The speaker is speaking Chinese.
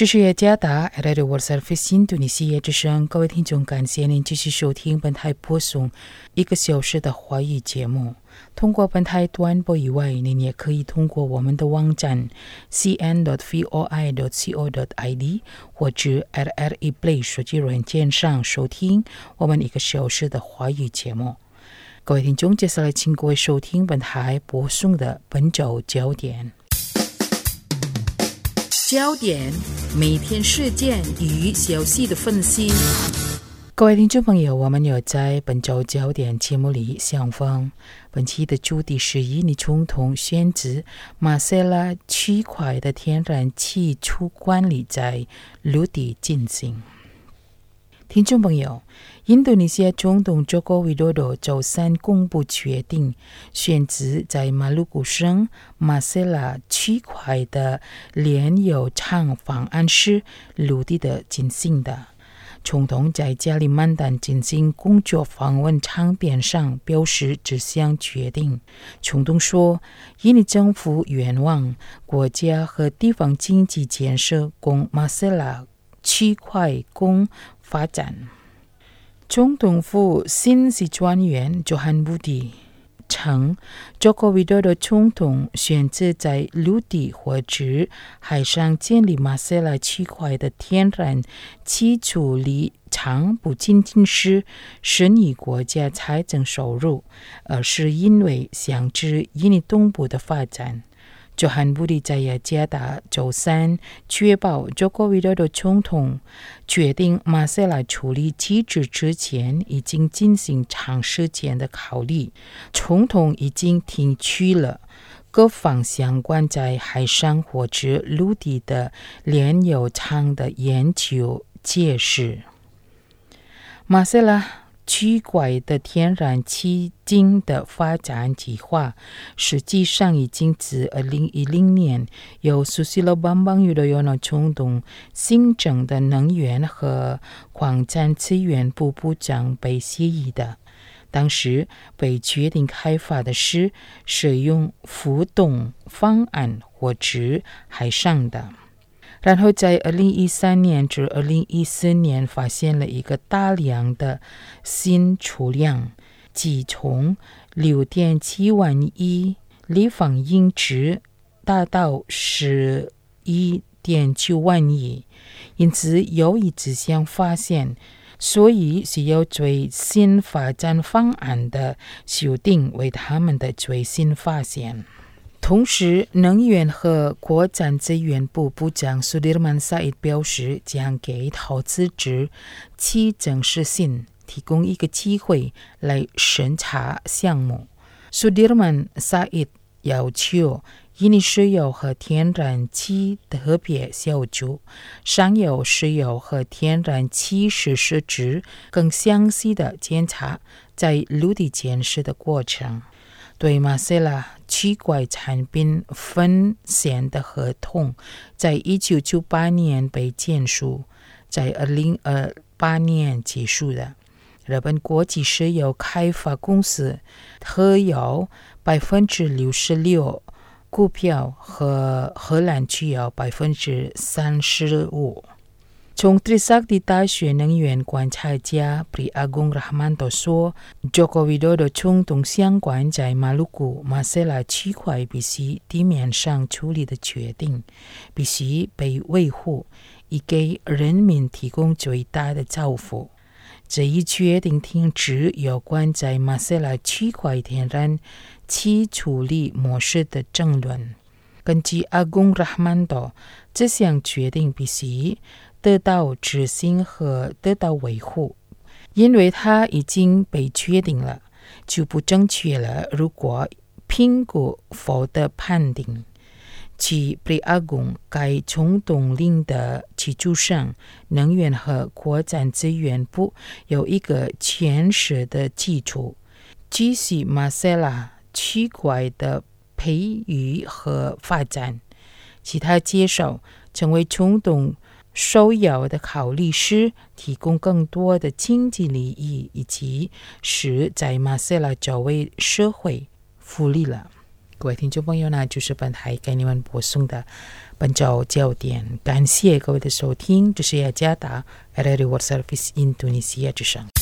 这是雅加达 Radio World Service 印度尼西亚之声，各位听众，感谢您继续收听本台播送1个小时的华语节目。通过本台短波以外，您也可以通过我们的网站 cn.voi.co.id 或者 RRE Play 手机软件上收听我们1个小时的华语节目。各位听众，接下来请各位收听本台播送的本周焦点。焦点，每天事件与消息的分析。各位听众朋友，我们有在本周焦点节目里相逢。本期的主题是印尼总统选址马塞拉区块的天然气储管理在陆地进行。听众朋友，印度尼西亚总统Joko Widodo周三公布决定，选址在马鲁古省马塞拉区块的炼油厂方案是陆地的进行的。总统在加里曼丹进行工作访问场边上表示这项决定。总统说，印尼政府愿望国家和地方经济建设供马塞拉区块供发展。总统府信息专员Johan Budi称，Joko Widodo总统选择在陆地或者海上建立马塞拉区块的天然气处理厂，不仅仅是省议国家财政收入，而是因为想指印尼东部的发展。Johan Budi 在雅加达周三确保Joko Widodo总统决定马塞拉处理机制之前，已经进行长时间的考虑。总统已经听取了各方相关在海上或者陆地的炼油厂的研究解释。马塞拉区块的天然气井的发展计划实际上已经自2010年由Susilo Bambang Yudhoyono总统新政的能源和矿产资源部部长被协议的。当时被决定开发的是使用浮动方案或者海上的。然后在2013年至2014年发现了一个大量的新储量，即从6.7万亿立方英尺达到11.9万亿，因此有一这项发现，所以需要最新发展方案的修订为他们的最新发现。同时，能源和国产资源部部长Sudirman Said表示，将给投资者其正式性提供一个机会来审查项目。Sudirman Said 要求印尼石油和天然气特别小组上游石油和天然气实施之更详细的检查在陆地建设的过程。对马塞拉区块产品分线的合同在1998年被结束，在2028年结束的。日本国际石油开发公司特有 66% 股票和荷兰具有 35%。从Trisakti大学能源观察家 Pri Agung Rahmanto 说， Joko Widodo 总统相关在马鲁古马塞拉区块必须地面上处理的决定必须被维护，以给人民提供最大的照顾。这一决定停止有关在马塞拉区块天然气处理模式的争论。根据 Agung Rahmanto， 这项决定必须得到执行和得到维护，因为它已经被决定了，就不正确了。如果评估否的判定，其Pri Agung该总统令的基础上，能源和国产资源部有一个坚实的基础，继续马塞拉区块的培育和发展。其他介绍成为总统首要的考虑是提供更多的经济利益，以及使在马塞拉周围社会福利了。 各位听众朋友呢，就是本台给你们播送的本周焦点，感谢各位的收听，这是雅加达 RRI World Service Indonesia 之声。